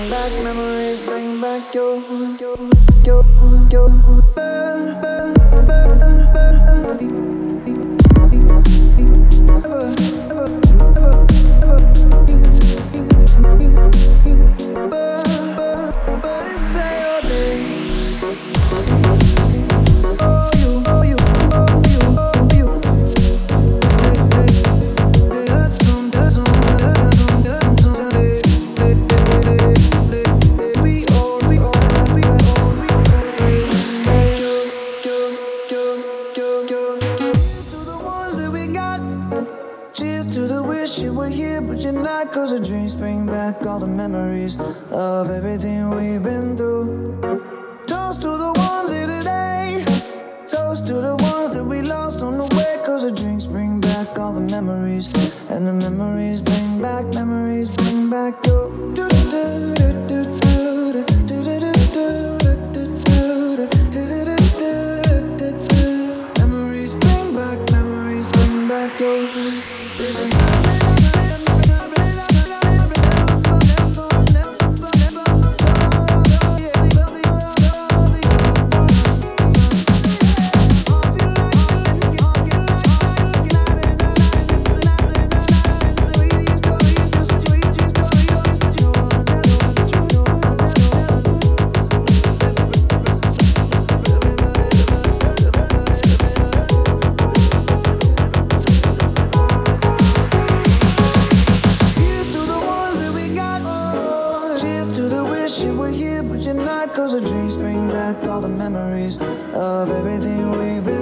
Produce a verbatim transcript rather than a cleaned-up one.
bring back memories, bring back your, your, your, your burn, burn, burn, burn. Ever, ever, ever, ever. Burn, burn, burn inside your name. Oh, you, oh, you, oh, you, oh, you. Hey, hey, hey, hurts some, hurts some, hurts some, hurts some, hey, hey, hey, hey, hey. We all, we all, we all, we say, hey, yo, yo, yo, yo, yo, yo. To the ones that we got. Cheers to the wish you were here, but you're not. Cause the dreams bring back all the memories of everything we've been through. Toast to the ones here today. Toast to the ones that we lost on the way. Cause the drinks bring back all the memories. And the memories bring back, memories bring back your memories bring back, memories bring back your you were here, but you're not. Cause the drinks bring back all the memories of everything we've been